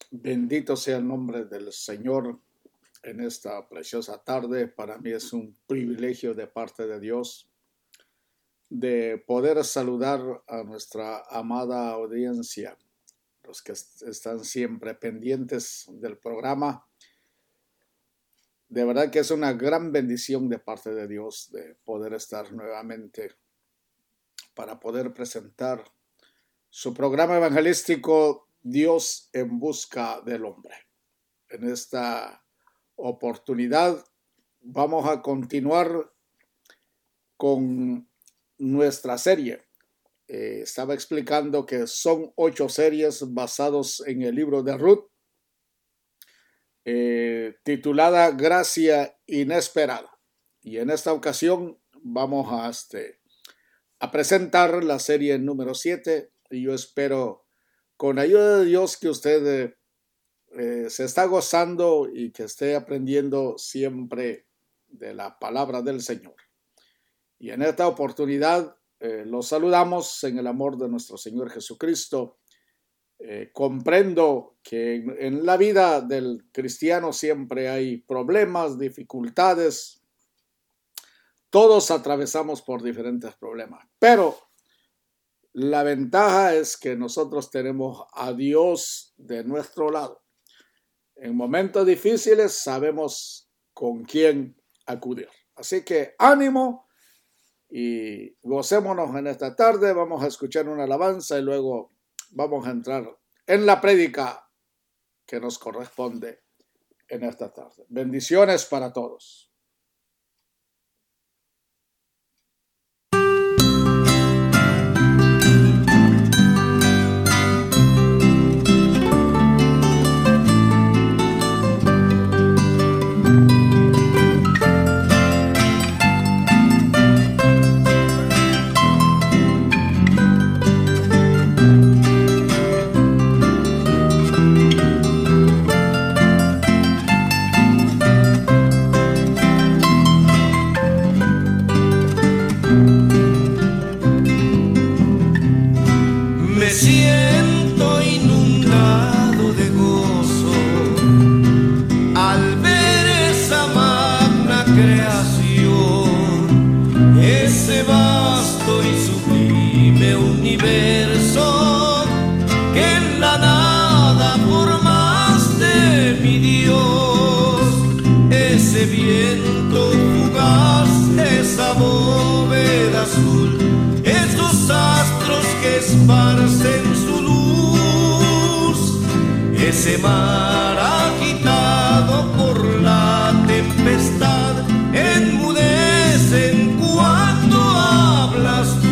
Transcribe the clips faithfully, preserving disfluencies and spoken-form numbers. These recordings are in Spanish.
Bendito sea el nombre del Señor en esta preciosa tarde. Para mí es un privilegio de parte de Dios de poder saludar a nuestra amada audiencia, los que están siempre pendientes del programa. De verdad que es una gran bendición de parte de Dios de poder estar nuevamente para poder presentar su programa evangelístico Dios en busca del hombre. En esta oportunidad vamos a continuar con nuestra serie. Eh, estaba explicando que son ocho series basadas en el libro de Ruth, eh, titulada Gracia Inesperada. Y en esta ocasión vamos a, este, a presentar la serie número siete, y yo espero con ayuda de Dios que usted eh, se está gozando y que esté aprendiendo siempre de la palabra del Señor. Y en esta oportunidad eh, los saludamos en el amor de nuestro Señor Jesucristo. Eh, comprendo que en, en la vida del cristiano siempre hay problemas, dificultades. Todos atravesamos por diferentes problemas, pero la ventaja es que nosotros tenemos a Dios de nuestro lado. En momentos difíciles sabemos con quién acudir. Así que ánimo y gocémonos en esta tarde. Vamos a escuchar una alabanza y luego vamos a entrar en la prédica que nos corresponde en esta tarde. Bendiciones para todos. Esparcen su luz, ese mar agitado por la tempestad, enmudecen cuando hablas tú.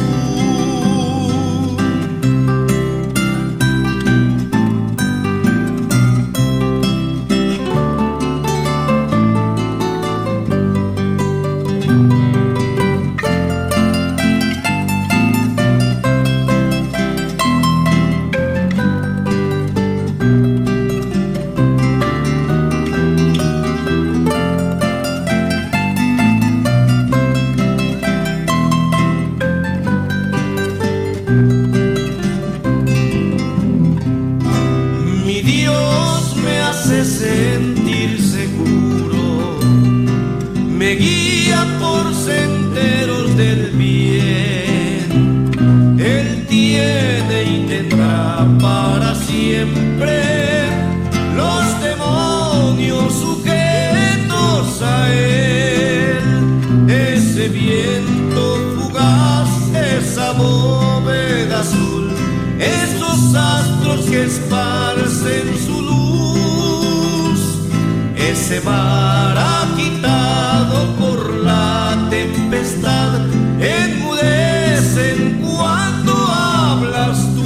Esparcen su luz, ese mar agitado por la tempestad, enmudecen cuando hablas tú.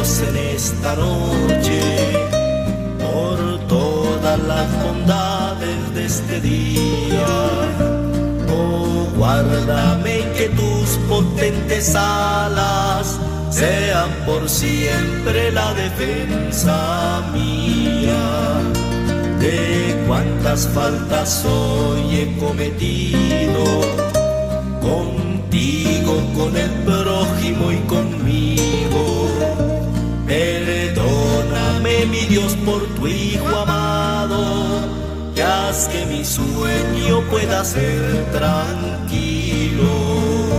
Dios en esta noche por todas las bondades de este día. Oh, guárdame que tus potentes alas sean por siempre la defensa mía. De cuántas faltas hoy he cometido, contigo, con el prójimo y conmigo. Perdóname, mi Dios, por tu Hijo amado, y haz que mi sueño pueda ser tranquilo.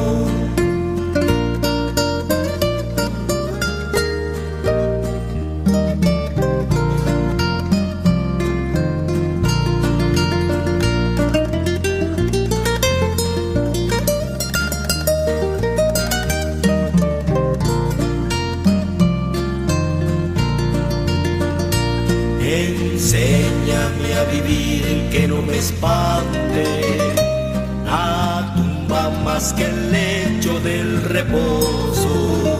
Enséñame a vivir, que no me espante la tumba más que el lecho del reposo.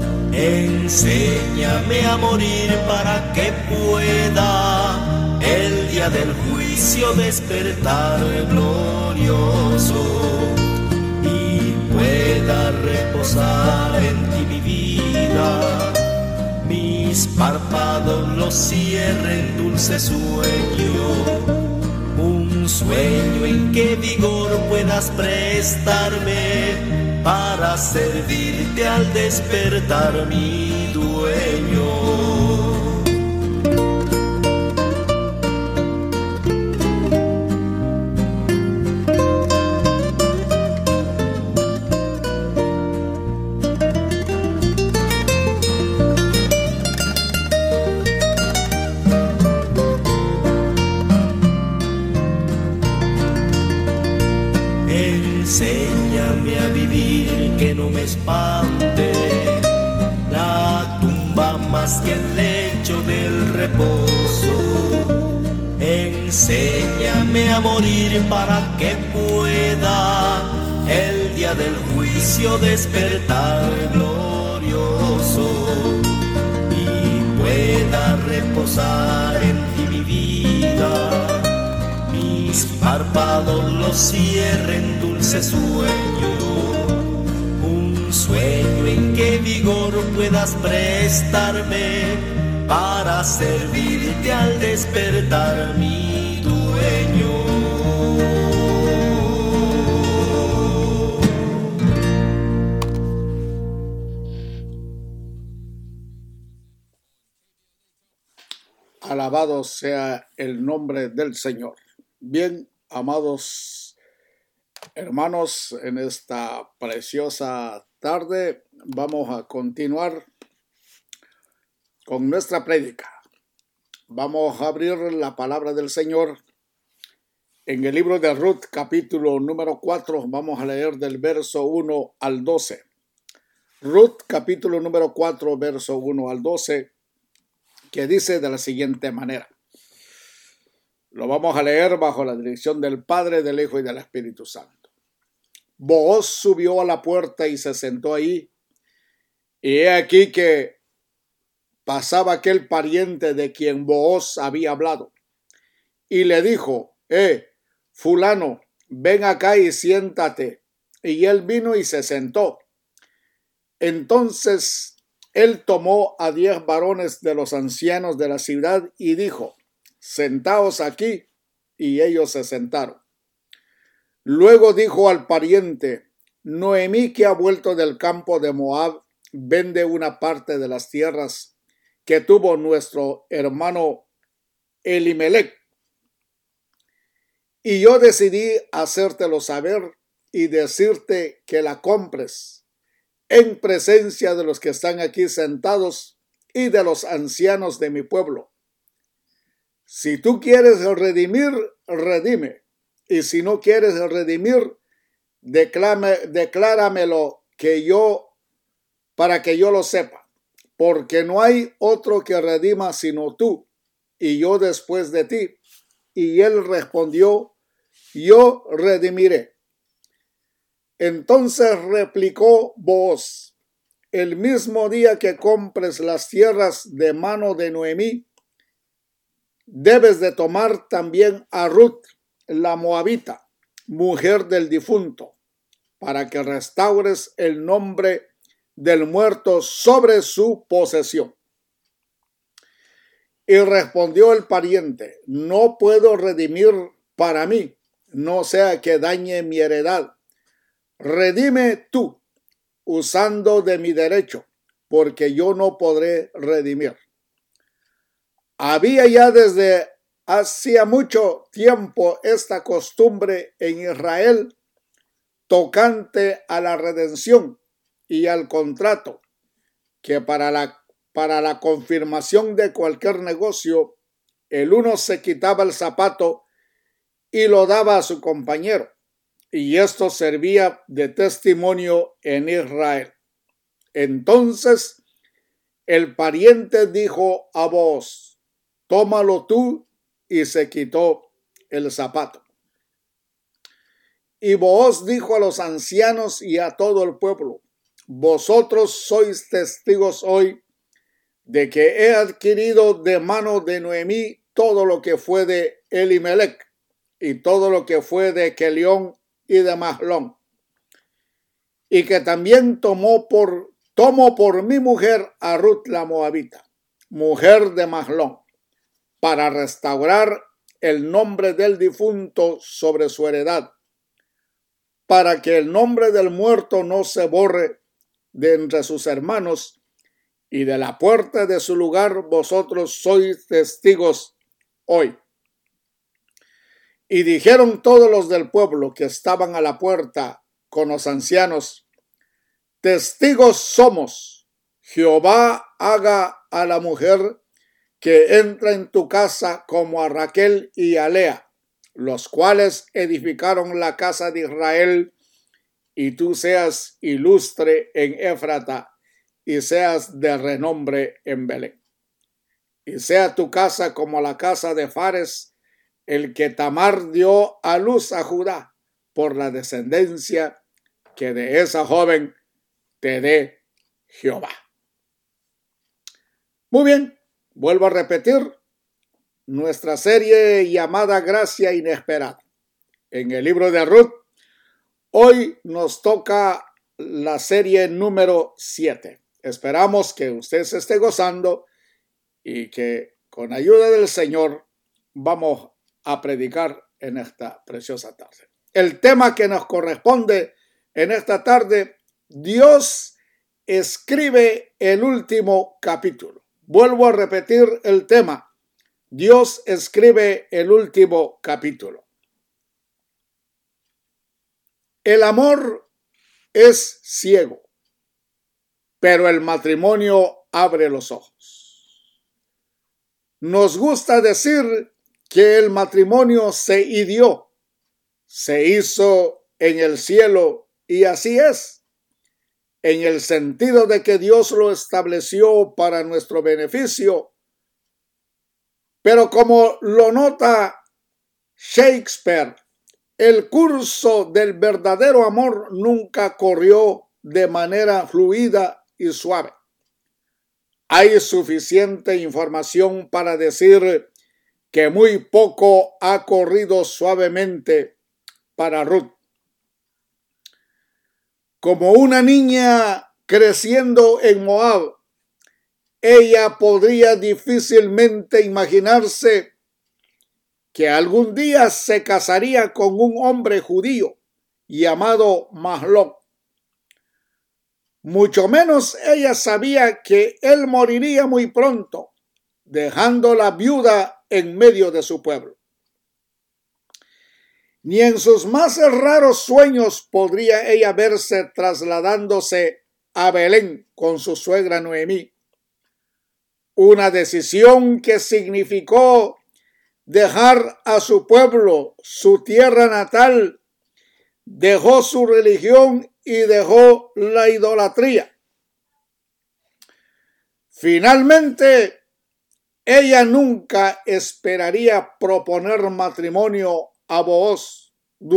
Enséñame a morir para que pueda el día del juicio despertar glorioso y pueda reposar en ti mi vida. Mis párpados los cierren dulce sueño, un sueño en que vigor puedas prestarme para servirte al despertar mi dueño. Enséñame a vivir, que no me espante la tumba más que el lecho del reposo. Enséñame a morir para que pueda el día del juicio despertar glorioso y pueda reposar en ti mi vida. Mis párpados los cierren dulce sueño, un sueño en que vigor puedas prestarme para servirte al despertar mi dueño. Alabado sea el nombre del Señor. Bien, amados hermanos, en esta preciosa tarde vamos a continuar con nuestra prédica. Vamos a abrir la palabra del Señor en el libro de Ruth, capítulo número cuatro. Vamos a leer del verso uno al doce. Ruth, capítulo número cuatro, verso uno al doce, que dice de la siguiente manera. Lo vamos a leer bajo la dirección del Padre, del Hijo y del Espíritu Santo. Booz subió a la puerta y se sentó ahí, y he aquí que pasaba aquel pariente de quien Booz había hablado, y le dijo: Eh, fulano, ven acá y siéntate. Y él vino y se sentó. Entonces él tomó a diez varones de los ancianos de la ciudad y dijo: Sentaos aquí, y ellos se sentaron. Luego dijo al pariente: Noemí, que ha vuelto del campo de Moab, vende una parte de las tierras que tuvo nuestro hermano Elimelech. Y yo decidí hacértelo saber y decirte que la compres en presencia de los que están aquí sentados y de los ancianos de mi pueblo. Si tú quieres redimir, redime. Y si no quieres redimir, declame, decláramelo que yo, para que yo lo sepa. Porque no hay otro que redima sino tú, y yo después de ti. Y él respondió: yo redimiré. Entonces replicó Booz: el mismo día que compres las tierras de mano de Noemí, debes de tomar también a Ruth, la moabita, mujer del difunto, para que restaures el nombre del muerto sobre su posesión. Y respondió el pariente: no puedo redimir para mí, no sea que dañe mi heredad. Redime tú, usando de mi derecho, porque yo no podré redimir. Había ya desde hacía mucho tiempo esta costumbre en Israel tocante a la redención y al contrato, que para la, para la confirmación de cualquier negocio, el uno se quitaba el zapato y lo daba a su compañero, y esto servía de testimonio en Israel. Entonces el pariente dijo a Booz: tómalo tú, y se quitó el zapato. Y Booz dijo a los ancianos y a todo el pueblo: vosotros sois testigos hoy de que he adquirido de mano de Noemí todo lo que fue de Elimelech y todo lo que fue de Kelión y de Mahlón, y que también tomó por, tomó por mi mujer a Ruth la moabita, mujer de Mahlón, para restaurar el nombre del difunto sobre su heredad, para que el nombre del muerto no se borre de entre sus hermanos, y de la puerta de su lugar vosotros sois testigos hoy. Y dijeron todos los del pueblo que estaban a la puerta con los ancianos: testigos somos, Jehová haga a la mujer que entra en tu casa como a Raquel y a Lea, los cuales edificaron la casa de Israel, y tú seas ilustre en Éfrata, y seas de renombre en Belén. Y sea tu casa como la casa de Fares, el que Tamar dio a luz a Judá, por la descendencia que de esa joven te dé Jehová. Muy bien, vuelvo a repetir nuestra serie llamada Gracia Inesperada. En el libro de Ruth, hoy nos toca la serie número siete. Esperamos que usted se esté gozando y que con ayuda del Señor vamos a predicar en esta preciosa tarde. El tema que nos corresponde en esta tarde: Dios escribe el último capítulo. Vuelvo a repetir el tema: Dios escribe el último capítulo. El amor es ciego, pero el matrimonio abre los ojos. Nos gusta decir que el matrimonio se idió, se hizo en el cielo, y así es, en el sentido de que Dios lo estableció para nuestro beneficio. Pero como lo nota Shakespeare, el curso del verdadero amor nunca corrió de manera fluida y suave. Hay suficiente información para decir que muy poco ha corrido suavemente para Ruth. Como una niña creciendo en Moab, ella podría difícilmente imaginarse que algún día se casaría con un hombre judío llamado Mahlón. Mucho menos ella sabía que él moriría muy pronto, dejándola viuda en medio de su pueblo. Ni en sus más raros sueños podría ella verse trasladándose a Belén con su suegra Noemí. Una decisión que significó dejar a su pueblo, su tierra natal, dejó su religión y dejó la idolatría. Finalmente, ella nunca esperaría proponer matrimonio a Booz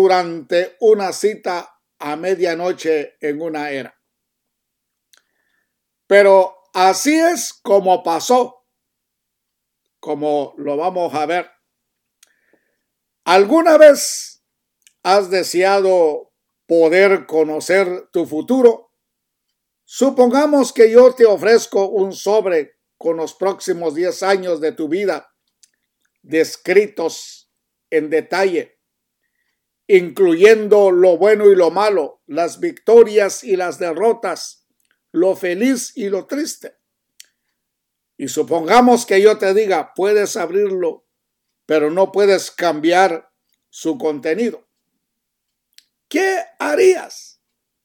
durante una cita a medianoche en una era. Pero así es como pasó, como lo vamos a ver. ¿Alguna vez has deseado poder conocer tu futuro? Supongamos que yo te ofrezco un sobre con los próximos diez años de tu vida descritos en detalle, incluyendo lo bueno y lo malo, las victorias y las derrotas, lo feliz y lo triste. Y supongamos que yo te diga, puedes abrirlo, pero no puedes cambiar su contenido. ¿Qué harías?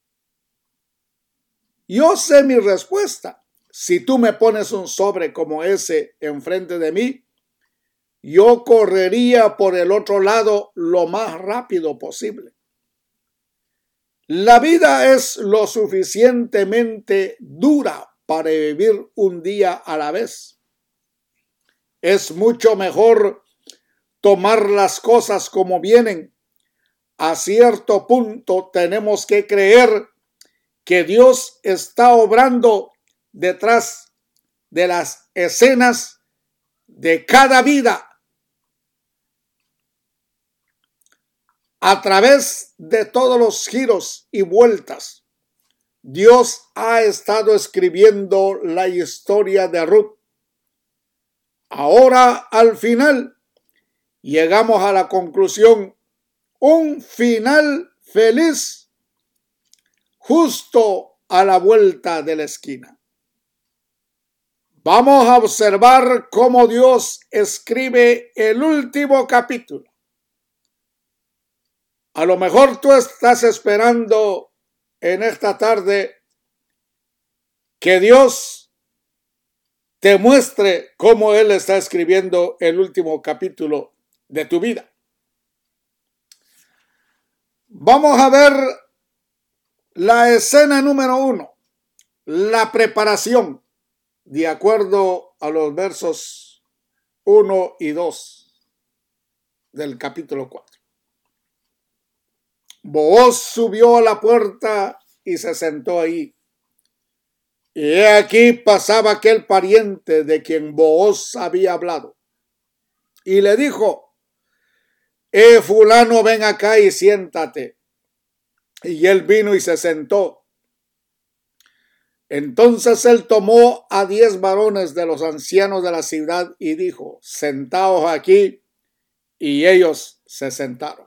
Yo sé mi respuesta. Si tú me pones un sobre como ese enfrente de mí, yo correría por el otro lado lo más rápido posible. La vida es lo suficientemente dura para vivir un día a la vez. Es mucho mejor tomar las cosas como vienen. A cierto punto tenemos que creer que Dios está obrando detrás de las escenas de cada vida, a través de todos los giros y vueltas. Dios ha estado escribiendo la historia de Ruth. Ahora, al final, llegamos a la conclusión, un final feliz, justo a la vuelta de la esquina. Vamos a observar cómo Dios escribe el último capítulo. A lo mejor tú estás esperando en esta tarde que Dios te muestre cómo Él está escribiendo el último capítulo de tu vida. Vamos a ver la escena número uno, la preparación, de acuerdo a los versos uno y dos del capítulo cuatro. Booz subió a la puerta y se sentó ahí. Y he aquí pasaba aquel pariente de quien Booz había hablado. Y le dijo, eh, fulano, ven acá y siéntate. Y él vino y se sentó. Entonces él tomó a diez varones de los ancianos de la ciudad y dijo, sentaos aquí. Y ellos se sentaron.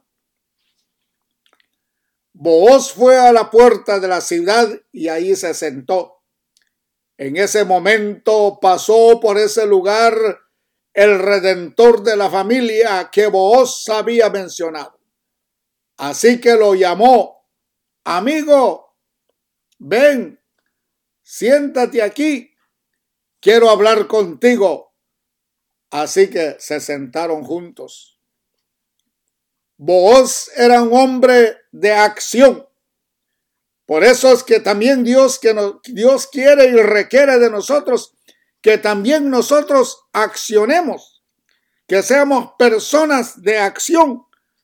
Booz fue a la puerta de la ciudad y ahí se sentó. En ese momento pasó por ese lugar el redentor de la familia que Booz había mencionado. Así que lo llamó, amigo, ven, siéntate aquí, quiero hablar contigo. Así que se sentaron juntos. Booz era un hombre de acción. Por eso es que también Dios, que nos, Dios quiere y requiere de nosotros que también nosotros accionemos, que seamos personas de acción.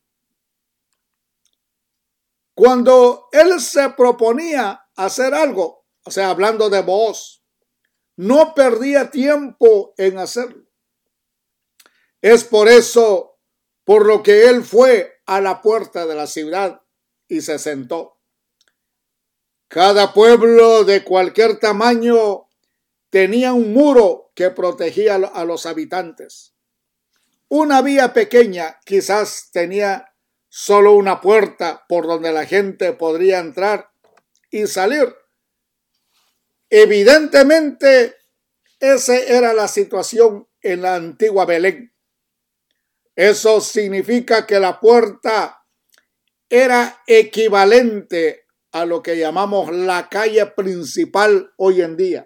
Cuando él se proponía hacer algo, o sea, hablando de Booz, no perdía tiempo en hacerlo. Es por eso por lo que él fue a la puerta de la ciudad y se sentó. Cada pueblo de cualquier tamaño tenía un muro que protegía a los habitantes. Una vía pequeña quizás tenía solo una puerta por donde la gente podría entrar y salir. Evidentemente, esa era la situación en la antigua Belén. Eso significa que la puerta era equivalente a lo que llamamos la calle principal hoy en día.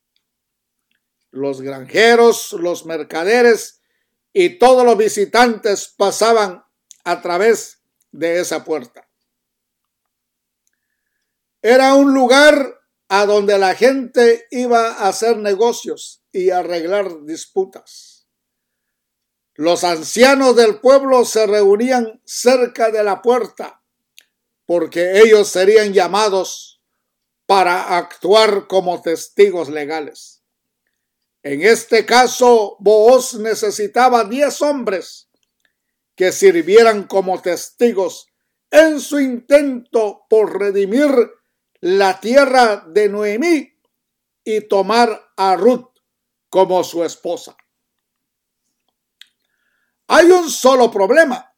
Los granjeros, los mercaderes y todos los visitantes pasaban a través de esa puerta. Era un lugar a donde la gente iba a hacer negocios y arreglar disputas. Los ancianos del pueblo se reunían cerca de la puerta porque ellos serían llamados para actuar como testigos legales. En este caso, Booz necesitaba diez hombres que sirvieran como testigos en su intento por redimir la tierra de Noemí y tomar a Ruth como su esposa. Hay un solo problema.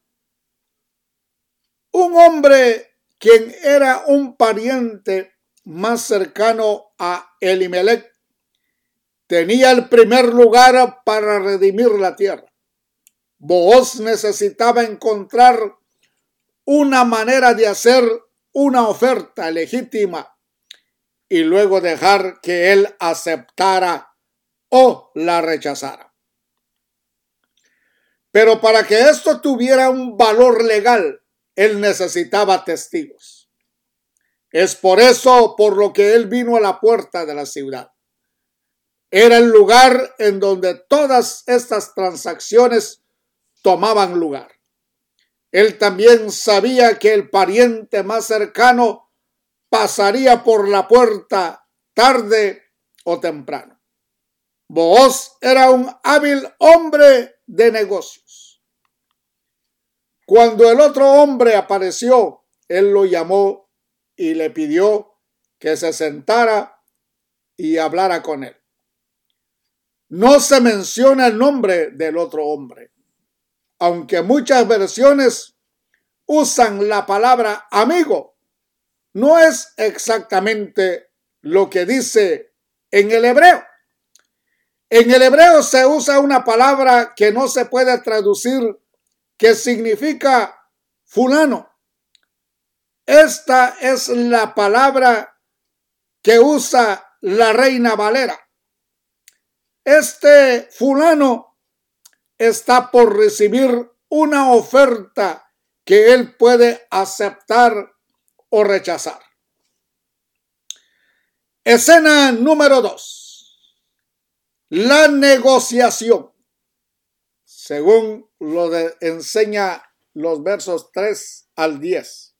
Un hombre quien era un pariente más cercano a Elimelech tenía el primer lugar para redimir la tierra. Booz necesitaba encontrar una manera de hacer una oferta legítima y luego dejar que él aceptara o la rechazara. Pero para que esto tuviera un valor legal, él necesitaba testigos. Es por eso por lo que él vino a la puerta de la ciudad. Era el lugar en donde todas estas transacciones tomaban lugar. Él también sabía que el pariente más cercano pasaría por la puerta tarde o temprano. Booz era un hábil hombre de negocios. Cuando el otro hombre apareció, él lo llamó y le pidió que se sentara y hablara con él. No se menciona el nombre del otro hombre, aunque muchas versiones usan la palabra amigo. No es exactamente lo que dice en el hebreo. En el hebreo se usa una palabra que no se puede traducir, que significa fulano. Esta es la palabra que usa la Reina Valera. Este fulano está por recibir una oferta que él puede aceptar o rechazar. Escena número dos. La negociación. Según lo de, enseña los versos tres al diez.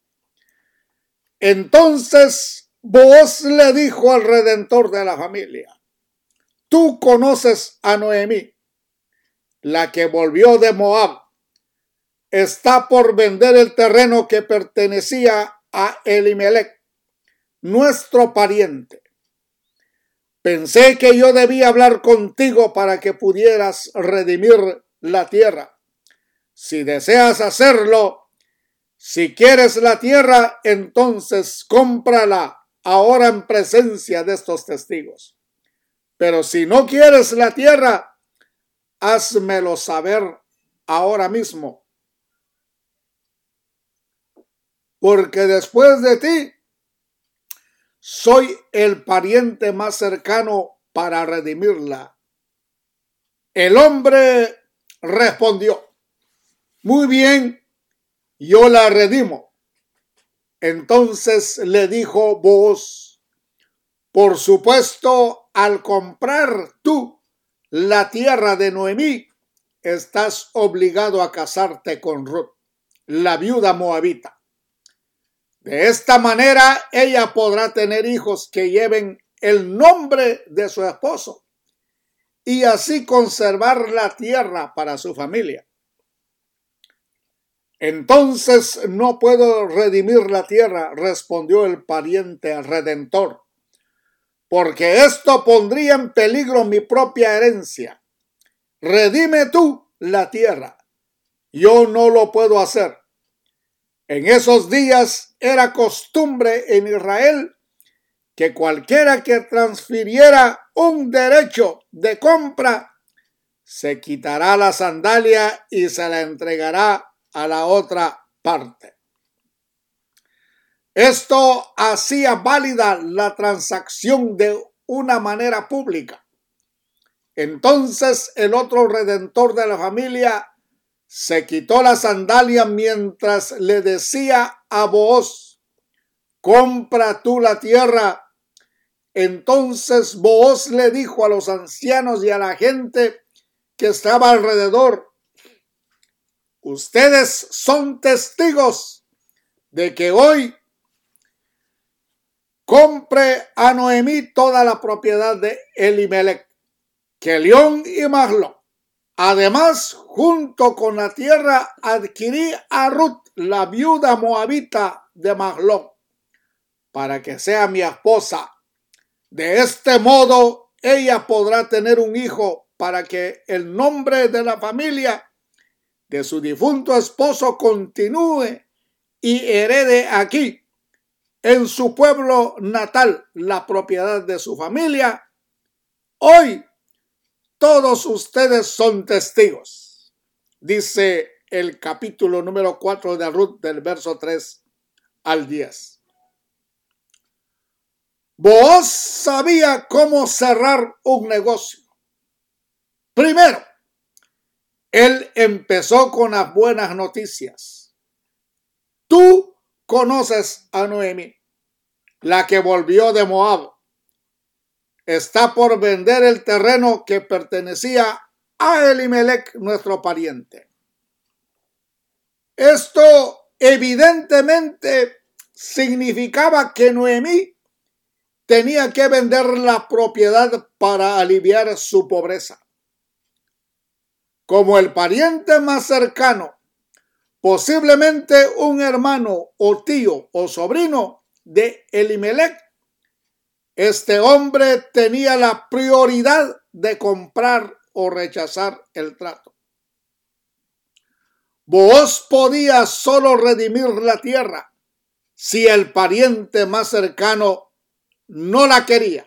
Entonces Booz le dijo al redentor de la familia: tú conoces a Noemí, la que volvió de Moab. Está por vender el terreno que pertenecía a Elimelech, nuestro pariente. Pensé que yo debía hablar contigo para que pudieras redimir la tierra. Si deseas hacerlo, si quieres la tierra, entonces cómprala ahora en presencia de estos testigos. Pero si no quieres la tierra, házmelo saber ahora mismo. Porque después de ti, soy el pariente más cercano para redimirla. El hombre respondió: muy bien, yo la redimo. Entonces le dijo Booz: por supuesto, al comprar tú la tierra de Noemí, estás obligado a casarte con Ruth, la viuda moabita. De esta manera, ella podrá tener hijos que lleven el nombre de su esposo y así conservar la tierra para su familia. Entonces no puedo redimir la tierra, respondió el pariente redentor, porque esto pondría en peligro mi propia herencia. Redime tú la tierra. Yo no lo puedo hacer. En esos días era costumbre en Israel que cualquiera que transfiriera un derecho de compra se quitará la sandalia y se la entregará a la otra parte. Esto hacía válida la transacción de una manera pública. Entonces el otro redentor de la familia se quitó la sandalia mientras le decía a Booz: compra tú la tierra. Entonces Booz le dijo a los ancianos y a la gente que estaba alrededor: ustedes son testigos de que hoy compre a Noemí toda la propiedad de Elimelec, Kelión y Mahlón. Además, junto con la tierra, adquirí a Ruth, la viuda moabita de Mahlón, para que sea mi esposa. De este modo, ella podrá tener un hijo para que el nombre de la familia de su difunto esposo continúe y herede aquí, en su pueblo natal, la propiedad de su familia. Hoy todos ustedes son testigos, dice el capítulo número cuatro de Ruth, del verso tres al diez. Booz sabía cómo cerrar un negocio. Primero, él empezó con las buenas noticias. Tú conoces a Noemí, la que volvió de Moab. Está por vender el terreno que pertenecía a Elimelec, nuestro pariente. Esto evidentemente significaba que Noemí tenía que vender la propiedad para aliviar su pobreza. Como el pariente más cercano, posiblemente un hermano o tío o sobrino de Elimelec, este hombre tenía la prioridad de comprar o rechazar el trato. Booz podía solo redimir la tierra si el pariente más cercano no la quería.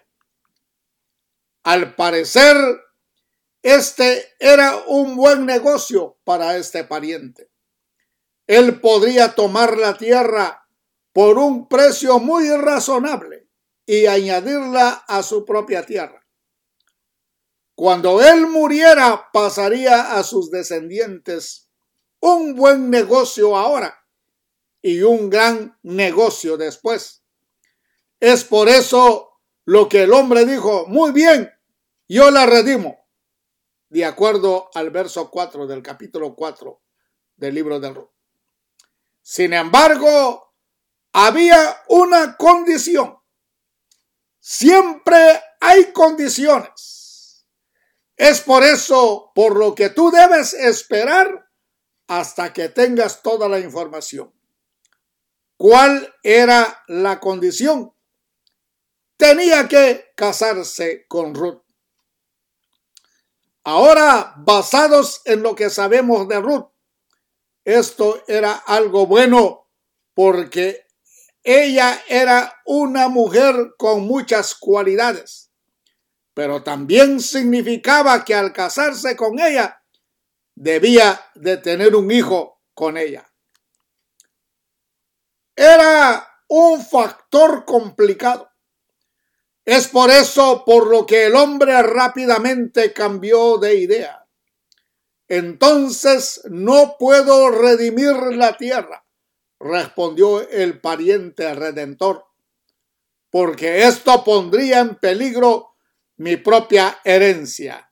Al parecer, este era un buen negocio para este pariente. Él podría tomar la tierra por un precio muy razonable y añadirla a su propia tierra. Cuando él muriera, pasaría a sus descendientes un buen negocio ahora y un gran negocio después. Es por eso lo que el hombre dijo: muy bien, yo la redimo, de acuerdo al verso cuatro del capítulo cuatro del libro de Ruth. Sin embargo, había una condición. Siempre hay condiciones. Es por eso por lo que tú debes esperar hasta que tengas toda la información. ¿Cuál era la condición? Tenía que casarse con Ruth. Ahora, basados en lo que sabemos de Ruth, esto era algo bueno porque ella era una mujer con muchas cualidades, pero también significaba que al casarse con ella, debía de tener un hijo con ella. Era un factor complicado. Es por eso por lo que el hombre rápidamente cambió de idea. Entonces no puedo redimir la tierra, respondió el pariente redentor, porque esto pondría en peligro mi propia herencia,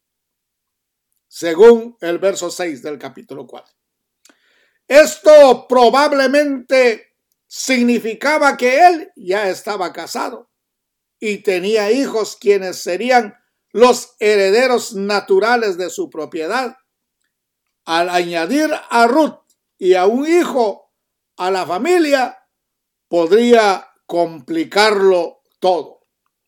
según el verso seis del capítulo cuatro. Esto probablemente significaba que él ya estaba casado y tenía hijos quienes serían los herederos naturales de su propiedad. Al añadir a Ruth y a un hijo a la familia, podría complicarlo todo.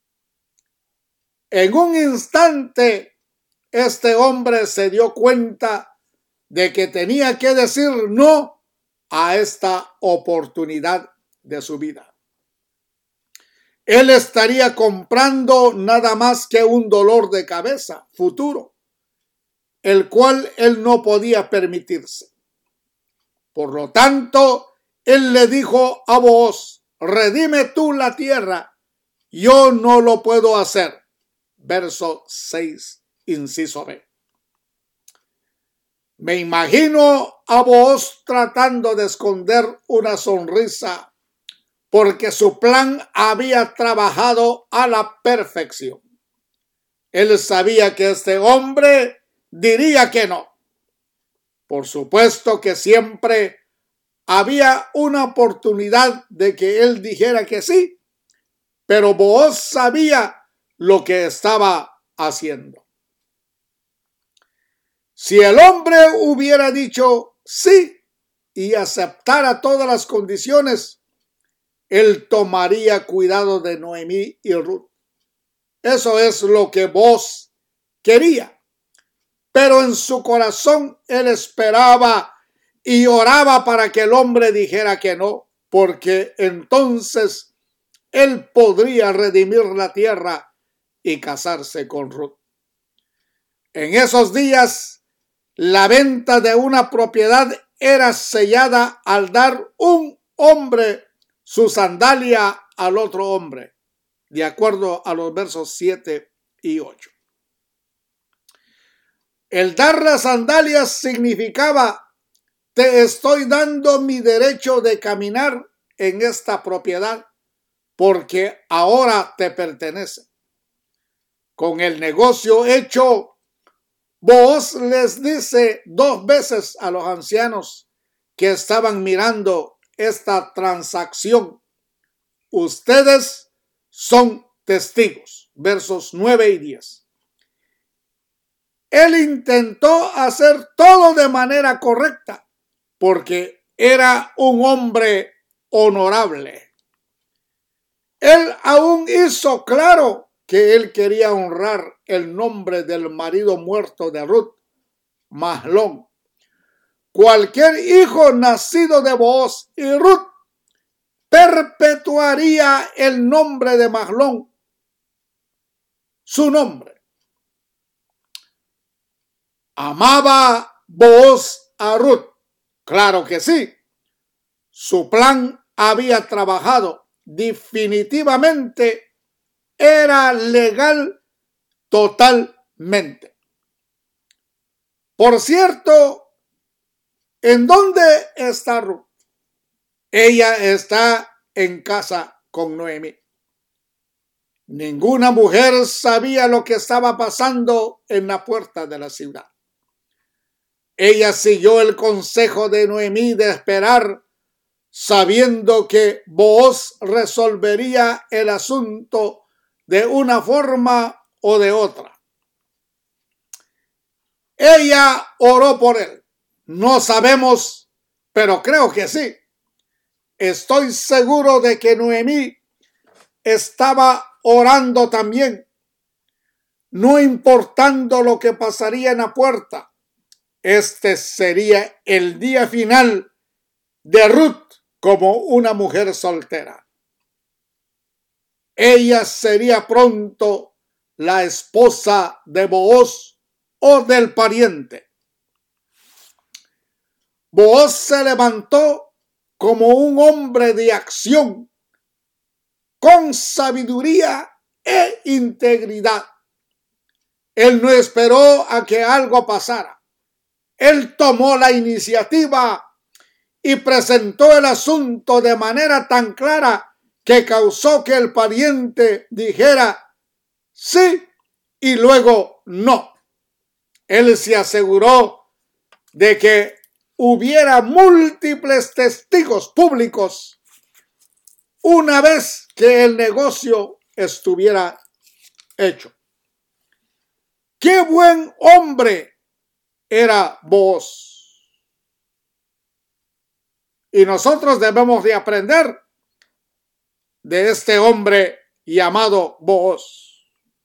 En un instante, este hombre se dio cuenta de que tenía que decir no a esta oportunidad de su vida. Él estaría comprando nada más que un dolor de cabeza futuro, el cual él no podía permitirse. Por lo tanto, él le dijo a Booz: redime tú la tierra, yo no lo puedo hacer. Verso seis, inciso B. Me imagino a Booz tratando de esconder una sonrisa, porque su plan había trabajado a la perfección. Él sabía que este hombre diría que no. Por supuesto que siempre había una oportunidad de que él dijera que sí, pero Booz sabía lo que estaba haciendo. Si el hombre hubiera dicho sí y aceptara todas las condiciones, él tomaría cuidado de Noemí y Ruth. Eso es lo que Booz quería. Pero en su corazón él esperaba y oraba para que el hombre dijera que no, porque entonces él podría redimir la tierra y casarse con Ruth. En esos días, la venta de una propiedad era sellada al dar un hombre su sandalia al otro hombre, de acuerdo a los versos siete y ocho. El dar las sandalias significaba: te estoy dando mi derecho de caminar en esta propiedad porque ahora te pertenece. Con el negocio hecho, Booz les dice dos veces a los ancianos que estaban mirando esta transacción: ustedes son testigos. Versos nueve y diez. Él intentó hacer todo de manera correcta porque era un hombre honorable. Él aún hizo claro que él quería honrar el nombre del marido muerto de Ruth, Mahlón. Cualquier hijo nacido de Booz y Ruth perpetuaría el nombre de Mahlón, su nombre. ¿Amaba Booz a Ruth? Claro que sí. Su plan había trabajado. Definitivamente era legal totalmente. Por cierto, ¿en dónde está Ruth? Ella está en casa con Noemí. Ninguna mujer sabía lo que estaba pasando en la puerta de la ciudad. Ella siguió el consejo de Noemí de esperar, sabiendo que Booz resolvería el asunto de una forma o de otra. Ella oró por él. No sabemos, pero creo que sí. Estoy seguro de que Noemí estaba orando también, no importando lo que pasaría en la puerta. Este sería el día final de Ruth como una mujer soltera. Ella sería pronto la esposa de Booz o del pariente. Booz se levantó como un hombre de acción, con sabiduría e integridad. Él no esperó a que algo pasara. Él tomó la iniciativa y presentó el asunto de manera tan clara que causó que el pariente dijera sí y luego no. Él se aseguró de que hubiera múltiples testigos públicos una vez que el negocio estuviera hecho. ¡Qué buen hombre era Booz! Y nosotros debemos de aprender de este hombre llamado Booz.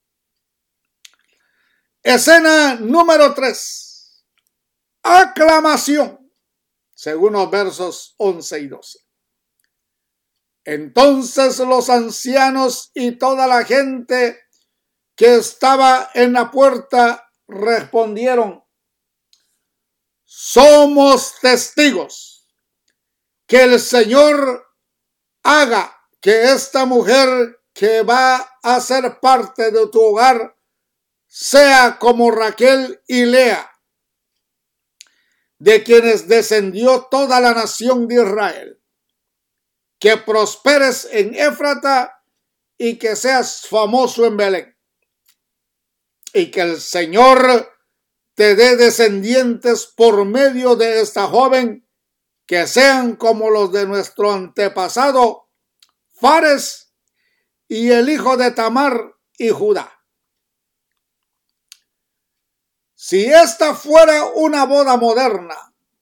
Escena número tres. Aclamación, según los versos once y doce. Entonces los ancianos y toda la gente que estaba en la puerta respondieron: somos testigos que el Señor haga que esta mujer que va a ser parte de tu hogar sea como Raquel y Lea, de quienes descendió toda la nación de Israel. Que prosperes en Éfrata y que seas famoso en Belén. Y que el Señor te dé descendientes por medio de esta joven, que sean como los de nuestro antepasado Fares y el hijo de Tamar y Judá. Si esta fuera una boda moderna,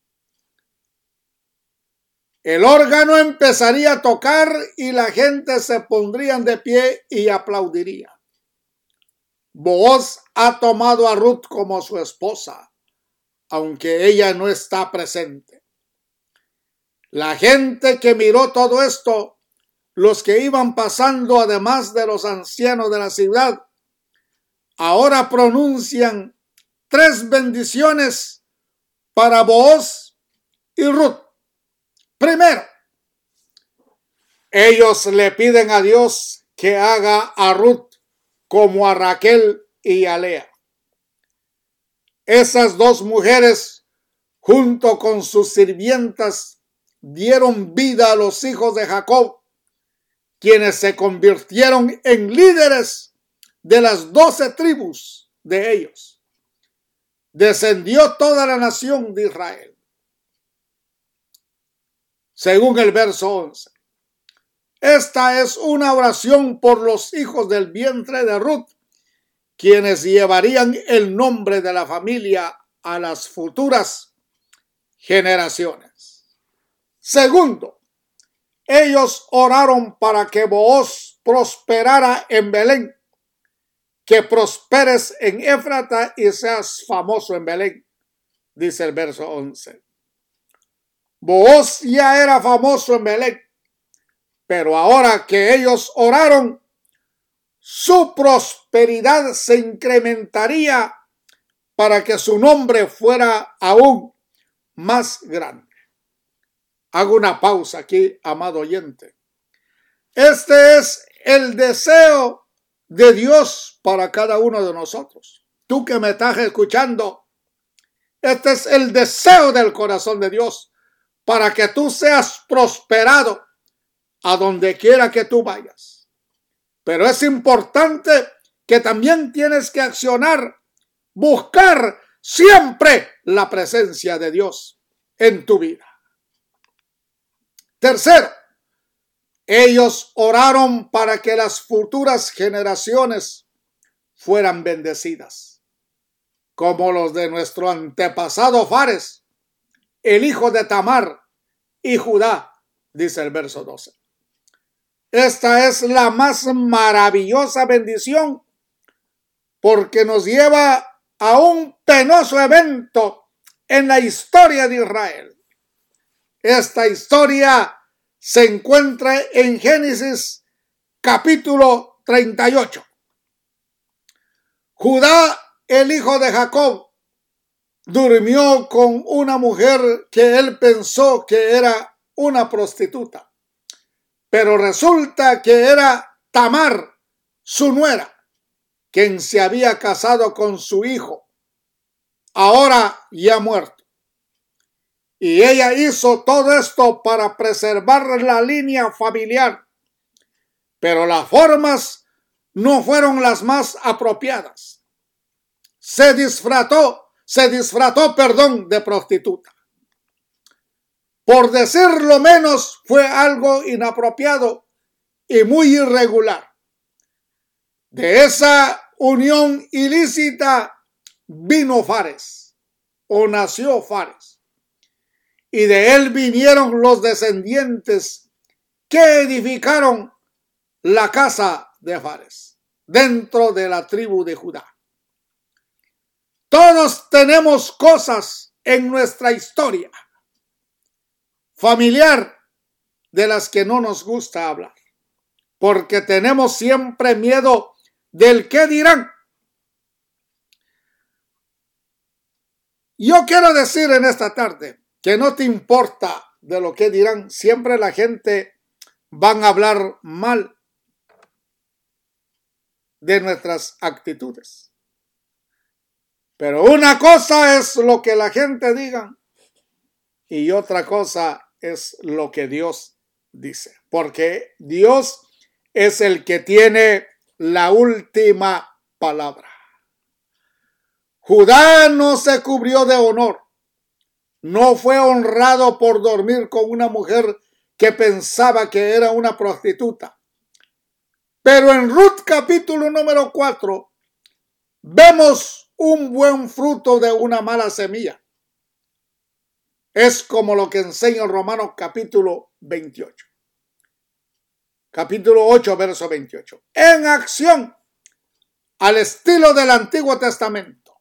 el órgano empezaría a tocar y la gente se pondría de pie y aplaudiría. Booz ha tomado a Ruth como su esposa, aunque ella no está presente. La gente que miró todo esto, los que iban pasando además de los ancianos de la ciudad, ahora pronuncian tres bendiciones para Booz y Ruth. Primero, ellos le piden a Dios que haga a Ruth como a Raquel y a Lea. Esas dos mujeres, junto con sus sirvientas, dieron vida a los hijos de Jacob, quienes se convirtieron en líderes de las doce tribus de ellos. Descendió toda la nación de Israel. Según el verso once. Esta es una oración por los hijos del vientre de Ruth, quienes llevarían el nombre de la familia a las futuras generaciones. Segundo, ellos oraron para que Booz prosperara en Belén, que prosperes en Éfrata y seas famoso en Belén, dice el verso once. Booz ya era famoso en Belén, pero ahora que ellos oraron, su prosperidad se incrementaría para que su nombre fuera aún más grande. Hago una pausa aquí, amado oyente. Este es el deseo de Dios para cada uno de nosotros. Tú que me estás escuchando, este es el deseo del corazón de Dios para que tú seas prosperado a donde quiera que tú vayas. Pero es importante que también tienes que accionar, buscar siempre la presencia de Dios en tu vida. Tercero, ellos oraron para que las futuras generaciones fueran bendecidas, como los de nuestro antepasado Fares, el hijo de Tamar y Judá, dice el verso doce. Esta es la más maravillosa bendición porque nos lleva a un penoso evento en la historia de Israel. Esta historia se encuentra en Génesis capítulo treinta y ocho. Judá, el hijo de Jacob, durmió con una mujer que él pensó que era una prostituta, pero resulta que era Tamar, su nuera, quien se había casado con su hijo, ahora ya muerto. Y ella hizo todo esto para preservar la línea familiar, pero las formas no fueron las más apropiadas. Se disfrazó Se disfrazó, perdón, de prostituta. Por decirlo menos, fue algo inapropiado y muy irregular. De esa unión ilícita vino Fares, o nació Fares, y de él vinieron los descendientes que edificaron la casa de Fares, dentro de la tribu de Judá. Todos tenemos cosas en nuestra historia familiar de las que no nos gusta hablar, porque tenemos siempre miedo del qué dirán. Yo quiero decir en esta tarde que no te importa de lo que dirán. Siempre la gente van a hablar mal de nuestras actitudes. Pero una cosa es lo que la gente diga y otra cosa es lo que Dios dice. Porque Dios es el que tiene la última palabra. Judá no se cubrió de honor. No fue honrado por dormir con una mujer que pensaba que era una prostituta. Pero en Ruth capítulo número cuatro vemos un buen fruto de una mala semilla. Es como lo que enseña Romanos capítulo veintiocho. Capítulo ocho, verso veintiocho. En acción, al estilo del Antiguo Testamento.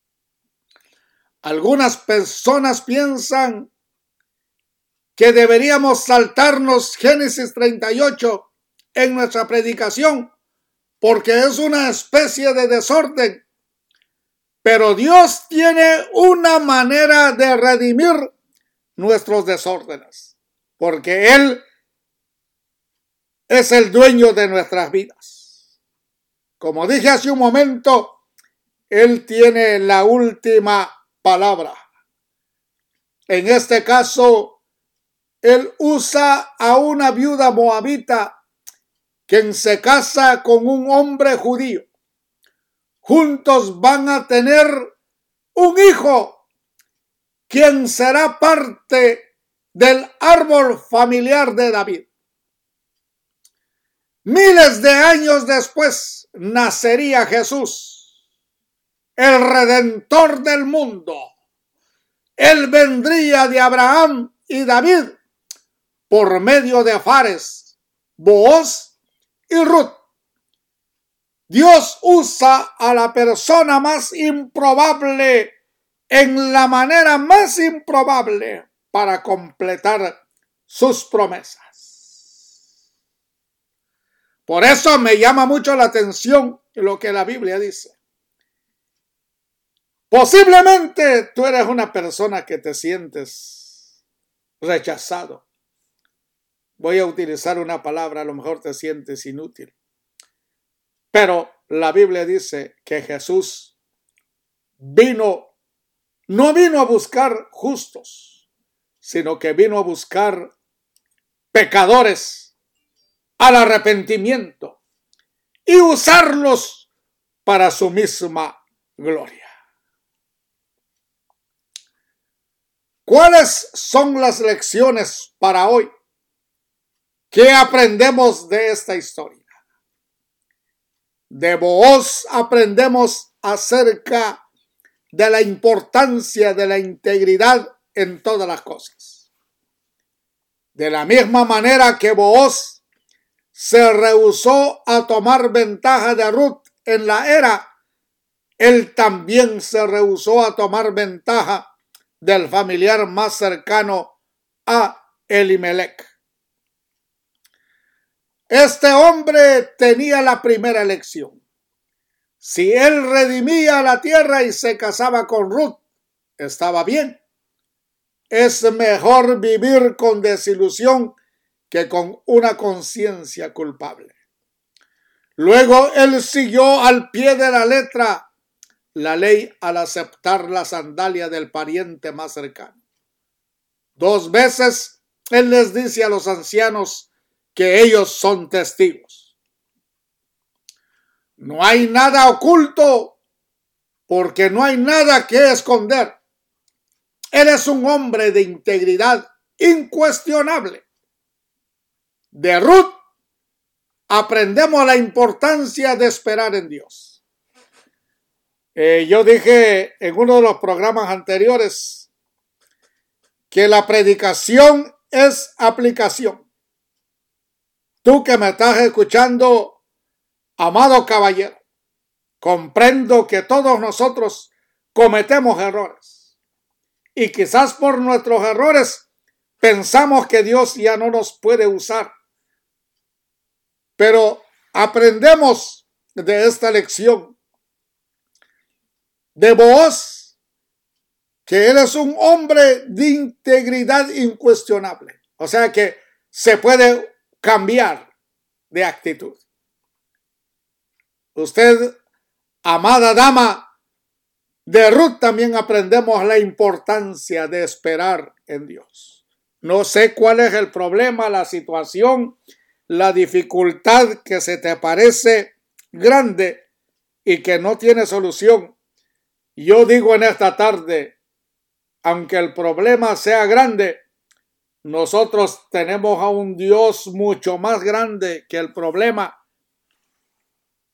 Algunas personas piensan que deberíamos saltarnos Génesis treinta y ocho en nuestra predicación, porque es una especie de desorden. Pero Dios tiene una manera de redimir nuestros desórdenes, porque Él es el dueño de nuestras vidas. Como dije hace un momento, Él tiene la última palabra. En este caso, Él usa a una viuda moabita quien se casa con un hombre judío. Juntos van a tener un hijo, quien será parte del árbol familiar de David. Miles de años después nacería Jesús, el Redentor del mundo. Él vendría de Abraham y David por medio de Fares, Booz y Ruth. Dios usa a la persona más improbable en la manera más improbable para completar sus promesas. Por eso me llama mucho la atención lo que la Biblia dice. Posiblemente tú eres una persona que te sientes rechazado. Voy a utilizar una palabra, a lo mejor te sientes inútil. Pero la Biblia dice que Jesús vino, no vino a buscar justos, sino que vino a buscar pecadores al arrepentimiento y usarlos para su misma gloria. ¿Cuáles son las lecciones para hoy? ¿Qué aprendemos de esta historia? De Booz aprendemos acerca de la importancia de la integridad en todas las cosas. De la misma manera que Booz se rehusó a tomar ventaja de Ruth en la era, él también se rehusó a tomar ventaja del familiar más cercano a Elimelech. Este hombre tenía la primera elección. Si él redimía la tierra y se casaba con Ruth, estaba bien. Es mejor vivir con desilusión que con una conciencia culpable. Luego él siguió al pie de la letra la ley al aceptar la sandalia del pariente más cercano. Dos veces él les dice a los ancianos que ellos son testigos. No hay nada oculto porque no hay nada que esconder. Él es un hombre de integridad incuestionable. De Ruth aprendemos la importancia de esperar en Dios. Eh, yo dije en uno de los programas anteriores que la predicación es aplicación. Tú que me estás escuchando, amado caballero, comprendo que todos nosotros cometemos errores. Y quizás por nuestros errores pensamos que Dios ya no nos puede usar. Pero aprendemos de esta lección de Booz que él es un hombre de integridad incuestionable. O sea que se puede cambiar de actitud. Usted, amada dama, de Ruth también aprendemos la importancia de esperar en Dios. No sé cuál es el problema, la situación, la dificultad que se te parece grande y que no tiene solución. Yo digo en esta tarde, aunque el problema sea grande, nosotros tenemos a un Dios mucho más grande que el problema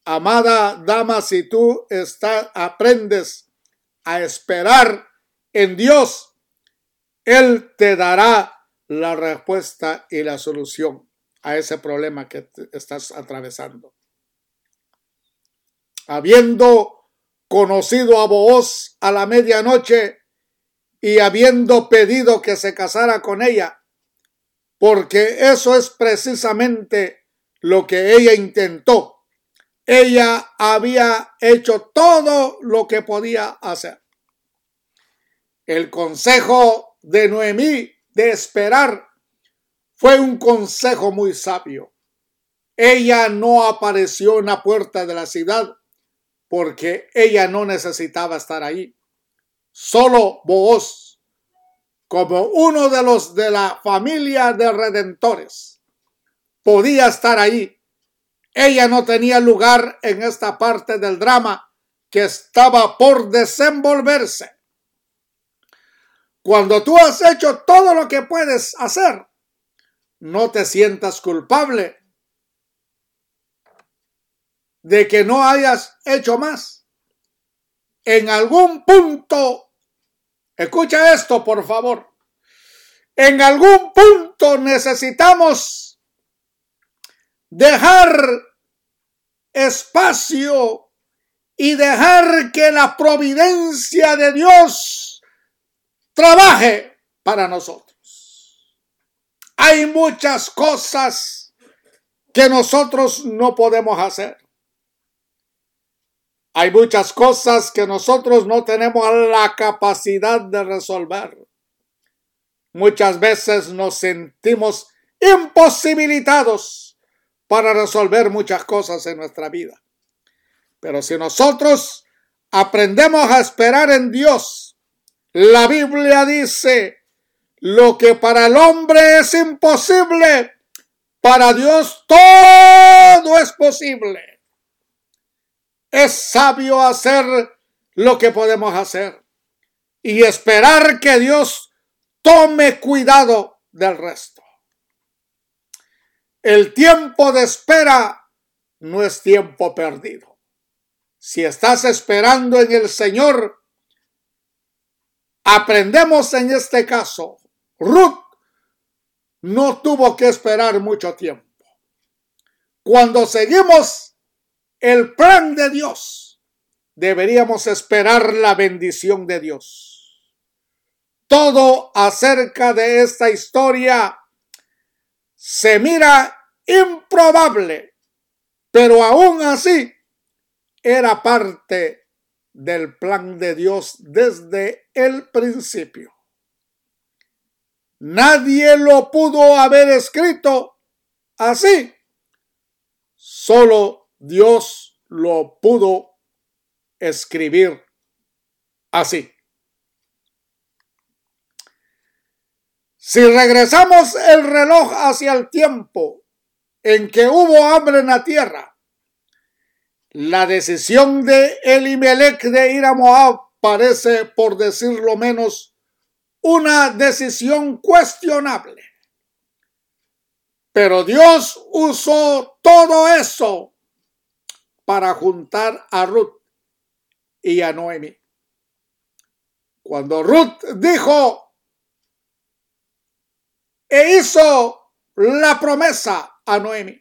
Amada dama, si tú está, aprendes a esperar en Dios, Él te dará la respuesta y la solución a ese problema que te estás atravesando. Habiendo conocido a Booz a la medianoche y habiendo pedido que se casara con ella, porque eso es precisamente lo que ella intentó. Ella había hecho todo lo que podía hacer. El consejo de Noemí de esperar fue un consejo muy sabio. Ella no apareció en la puerta de la ciudad porque ella no necesitaba estar ahí. Solo Booz, como uno de los de la familia de redentores, podía estar ahí. Ella no tenía lugar en esta parte del drama que estaba por desenvolverse. Cuando tú has hecho todo lo que puedes hacer, no te sientas culpable de que no hayas hecho más. En algún punto, escucha esto por favor, en algún punto necesitamos dejar espacio y dejar que la providencia de Dios trabaje para nosotros. Hay muchas cosas que nosotros no podemos hacer. Hay muchas cosas que nosotros no tenemos la capacidad de resolver. Muchas veces nos sentimos imposibilitados para resolver muchas cosas en nuestra vida. Pero si nosotros aprendemos a esperar en Dios, la Biblia dice, lo que para el hombre es imposible, para Dios todo es posible. Es sabio hacer lo que podemos hacer y esperar que Dios tome cuidado del resto. El tiempo de espera no es tiempo perdido. Si estás esperando en el Señor, aprendemos en este caso, Ruth no tuvo que esperar mucho tiempo. Cuando seguimos el plan de Dios, deberíamos esperar la bendición de Dios. Todo acerca de esta historia se mira improbable, pero aún así era parte del plan de Dios desde el principio. Nadie lo pudo haber escrito así. Solo Dios lo pudo escribir así. Si regresamos el reloj hacia el tiempo en que hubo hambre en la tierra, la decisión de Elimelech de ir a Moab parece, por decirlo menos, una decisión cuestionable. Pero Dios usó todo eso para juntar a Ruth y a Noemi. Cuando Ruth dijo e hizo la promesa a Noemi,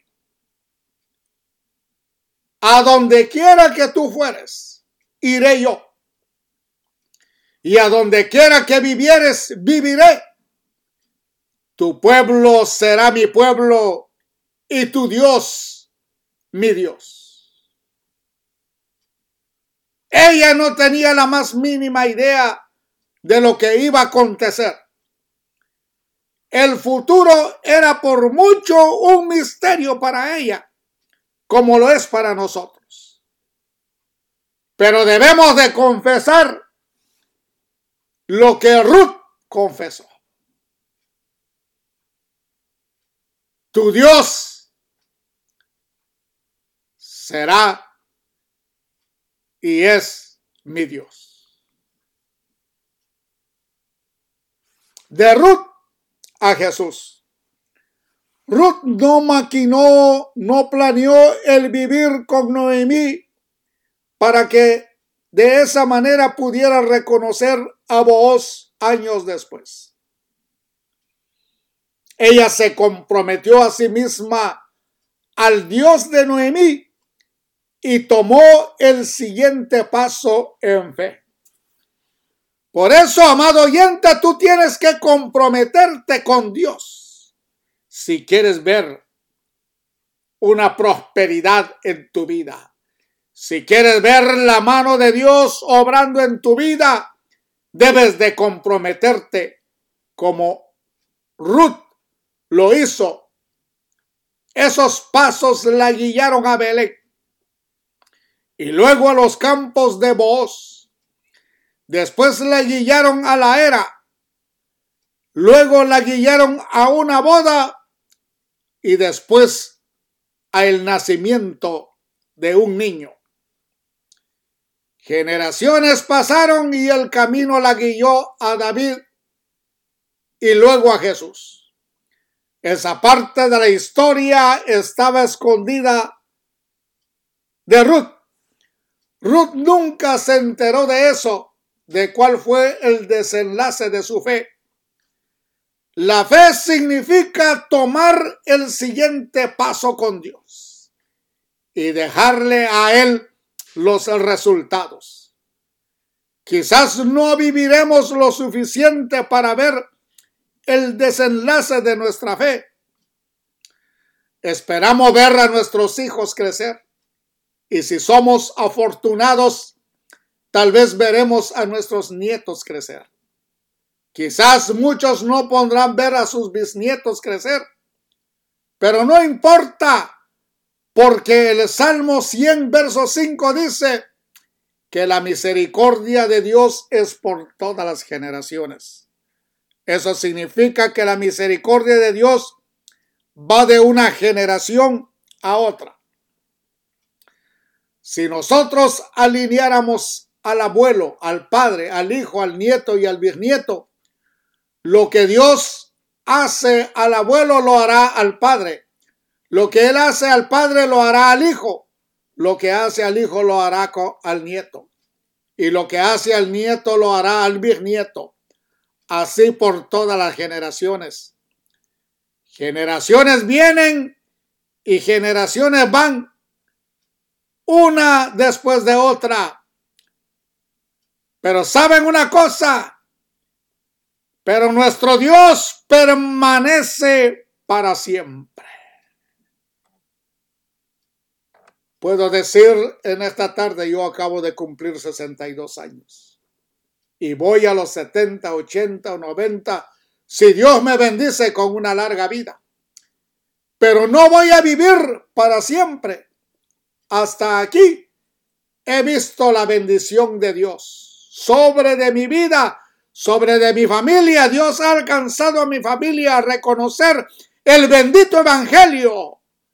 a donde quiera que tú fueres, iré yo. Y a donde quiera que vivieres, viviré. Tu pueblo será mi pueblo y tu Dios, mi Dios. Ella no tenía la más mínima idea de lo que iba a acontecer. El futuro era por mucho un misterio para ella, como lo es para nosotros. Pero debemos de confesar lo que Ruth confesó. Tu Dios será y es mi Dios. De Ruth a Jesús. Ruth no maquinó, no planeó el vivir con Noemí para que de esa manera pudiera reconocer a Booz años después. Ella se comprometió a sí misma al Dios de Noemí y tomó el siguiente paso en fe. Por eso, amado oyente, tú tienes que comprometerte con Dios si quieres ver una prosperidad en tu vida. Si quieres ver la mano de Dios obrando en tu vida, debes de comprometerte como Ruth lo hizo. Esos pasos la guiaron a Belén y luego a los campos de Booz. Después la guiaron a la era. Luego la guiaron a una boda y después a el nacimiento de un niño. Generaciones pasaron y el camino la guió a David y luego a Jesús. Esa parte de la historia estaba escondida de Ruth. Ruth nunca se enteró de eso, de cuál fue el desenlace de su fe. La fe significa tomar el siguiente paso con Dios y dejarle a Él los resultados. Quizás no viviremos lo suficiente para ver el desenlace de nuestra fe. Esperamos ver a nuestros hijos crecer y si somos afortunados, tal vez veremos a nuestros nietos crecer. Quizás muchos no podrán ver a sus bisnietos crecer, pero no importa, porque el Salmo cien, verso cinco dice que la misericordia de Dios es por todas las generaciones. Eso significa que la misericordia de Dios va de una generación a otra. Si nosotros alineáramos al abuelo, al padre, al hijo, al nieto y al bisnieto, lo que Dios hace al abuelo lo hará al padre. Lo que él hace al padre lo hará al hijo. Lo que hace al hijo lo hará al nieto. Y lo que hace al nieto lo hará al bisnieto. Así por todas las generaciones. Generaciones vienen y generaciones van. Una después de otra. Pero ¿saben una cosa? Pero nuestro Dios permanece para siempre. Puedo decir en esta tarde, yo acabo de cumplir sesenta y dos años. Y voy a los setenta, ochenta o noventa, si Dios me bendice con una larga vida. Pero no voy a vivir para siempre. Hasta aquí he visto la bendición de Dios sobre de mi vida, sobre de mi familia. Dios ha alcanzado a mi familia a reconocer el bendito evangelio.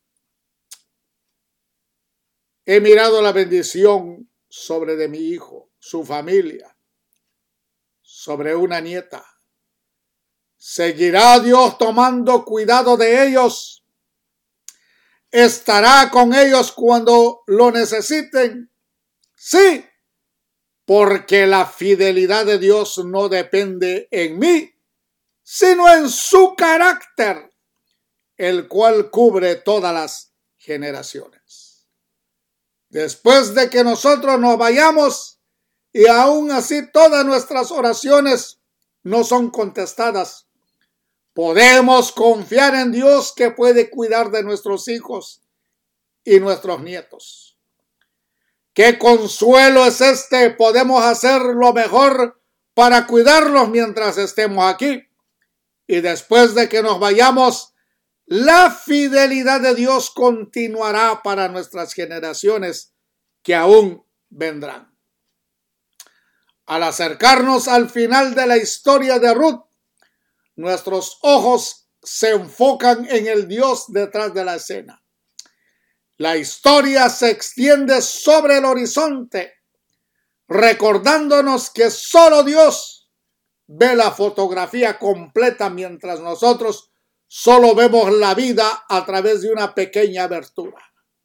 He mirado la bendición sobre de mi hijo, su familia, sobre una nieta. ¿Seguirá Dios tomando cuidado de ellos? ¿Estará con ellos cuando lo necesiten? Sí, porque la fidelidad de Dios no depende en mí, sino en su carácter, el cual cubre todas las generaciones. Después de que nosotros nos vayamos y aún así todas nuestras oraciones no son contestadas, podemos confiar en Dios que puede cuidar de nuestros hijos y nuestros nietos. ¿Qué consuelo es este? Podemos hacer lo mejor para cuidarlos mientras estemos aquí. Y después de que nos vayamos, la fidelidad de Dios continuará para nuestras generaciones que aún vendrán. Al acercarnos al final de la historia de Ruth, nuestros ojos se enfocan en el Dios detrás de la escena. La historia se extiende sobre el horizonte, recordándonos que solo Dios ve la fotografía completa mientras nosotros solo vemos la vida a través de una pequeña abertura.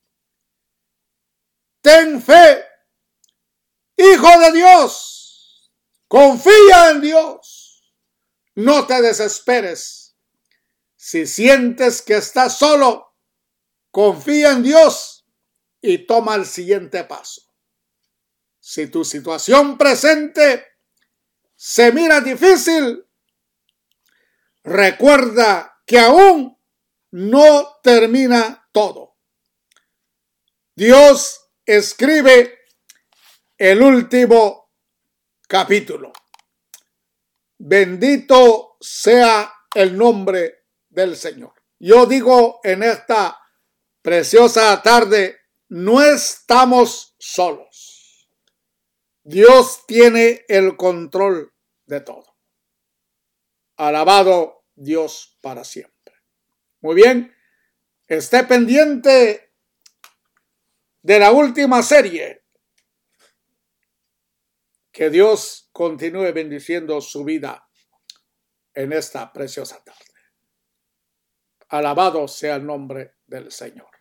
Ten fe, hijo de Dios, confía en Dios, no te desesperes. Si sientes que estás solo, confía en Dios y toma el siguiente paso. Si tu situación presente se mira difícil, recuerda que aún no termina todo. Dios escribe el último capítulo. Bendito sea el nombre del Señor. Yo digo en esta preciosa tarde, no estamos solos. Dios tiene el control de todo. Alabado Dios para siempre. Muy bien, esté pendiente de la última serie. Que Dios continúe bendiciendo su vida en esta preciosa tarde. Alabado sea el nombre del Señor.